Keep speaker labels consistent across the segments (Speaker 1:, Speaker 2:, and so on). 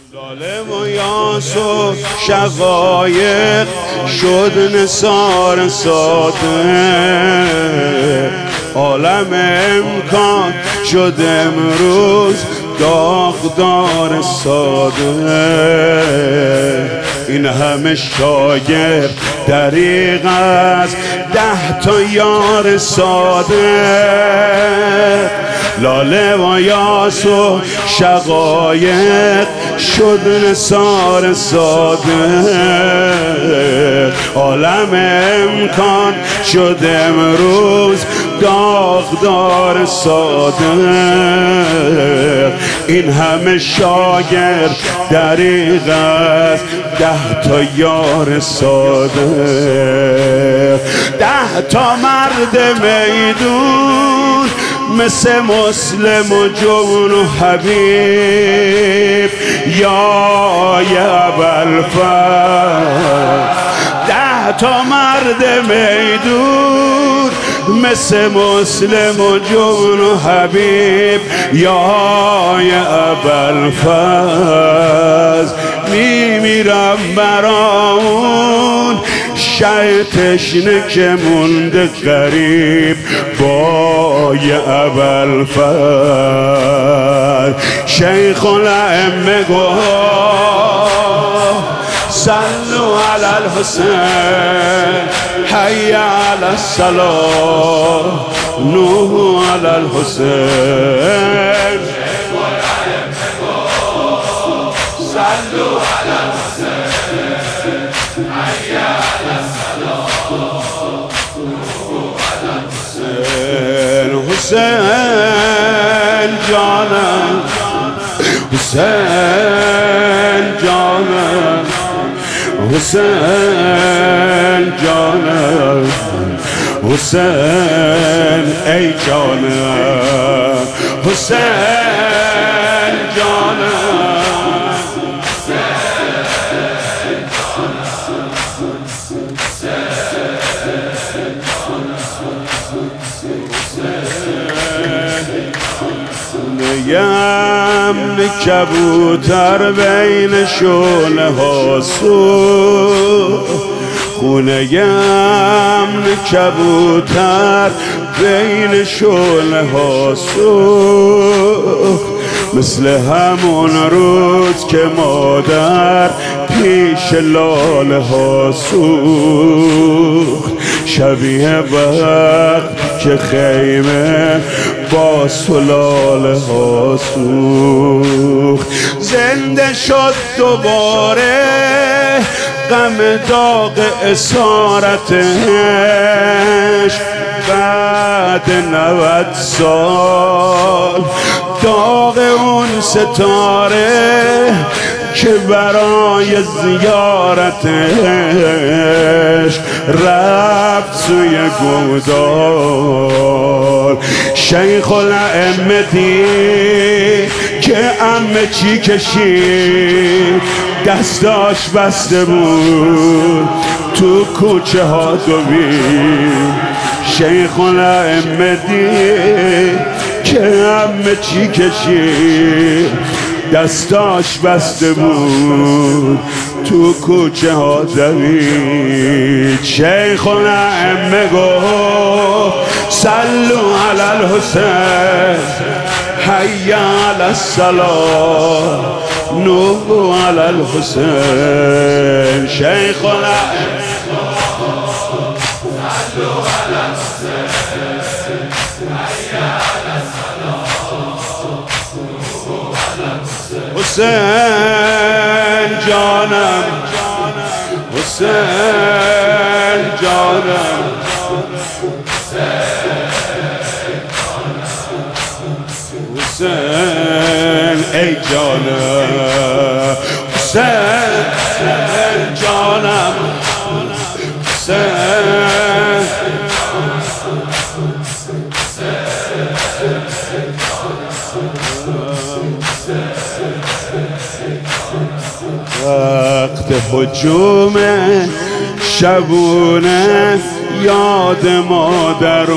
Speaker 1: لاله و یاس و شقایق شد نثار صادق، عالم امکان شد امروز داغدار صادق. این همه شاگرد دریغ از 10 تا یار صادق، لاله و یاس و شقایق شد نثار صادق، عالم امکان شد امروز داغدار صادق. این همه شاگرد دریغ از 10 تا یار صادق. 10 تا مرد میدون مثل مسلم و جون و حبیب یا ابوالفضل. 10 تا مرد میدون مثل مسلم و جون و حبیب یا ابوالفضل. میمیرم برامون شه تشنه که مونده غریب با ابوالفضل. شیخ الائمه گفت صلوا علی الحسین حی علی الصلاة نوح علی الحسین.
Speaker 2: صلوا على الحسين حي على الصلاة على الحسين.
Speaker 1: حسین جانم حسین جانم حسین جانم حسین ای جانم حسین جانم نیم کبوتر بین شعله ها سوخت، خونه یم کبوتر بین شعله ها سوخت، مثل همون روز که مادر پیش لاله ها سوخت، شبیه وقت که خیمه با سلاله ها سوخت. زنده شد دوباره غم داغ اسارتش، بعد 90 سال داغ اون ستاره که برای زیارتش رفت سوی گودال. شیخ الائمه دید که عمه چی کشید، دستاش بسته بود تو کوچه ها دوید. شیخ الائمه دید که عمه چی کشید، دستاش بسته بود تو کوچه ها دوید. شیخ الائمه گفت صلوا علی الحسین حی علی الصلاة نوح علی الحسین. شیخ الائمه
Speaker 2: صلوا على الحسين حي على الصلاة نوح على الحسين.
Speaker 1: حسین جانم حسین جانم حسین ای جانم حسین جانم حسین. وقت هجوم شبونه یاد مادر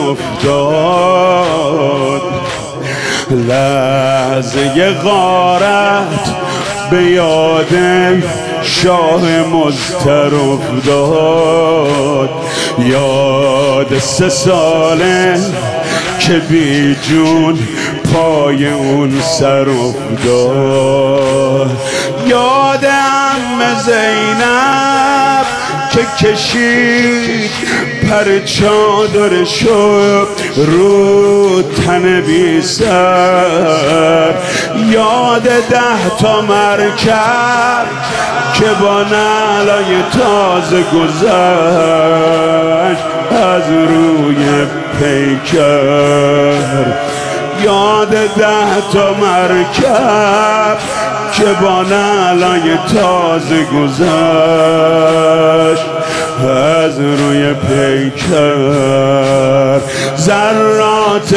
Speaker 1: افتاد، لحظه غارت به یادم شاه مضطر افتاد، یاد 3 ساله که بی جون پای اون سر افتاد، یاد عمه زینب که کشید پر چادرشو رو تن بی سر، یاد 10 تا مرکب که با نعلای تازه گذشت از روی پیکر، یاد 10 تا مرکب که با نعلای تازه گذشت از روی پیکر. ذرات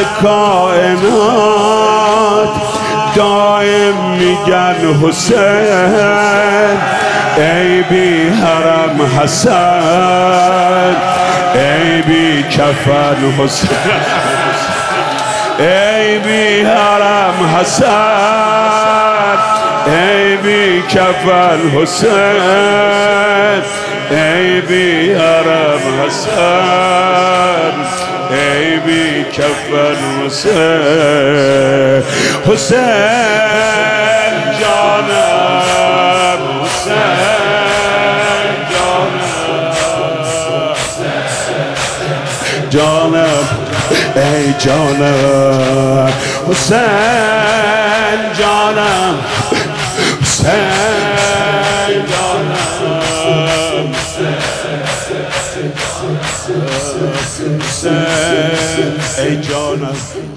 Speaker 1: کائنات دائم میگن حسین، ای بی حرم حسن، ای بی کفن حسین، ای بی حرم حسن، ای بی کفن حسین، ای بی حرم حسن، ای بی کفن حسین. حسین جانم، حسین جانم، جانم ای جانم، حسین جانم، حسین جانم، حسین ای جانم.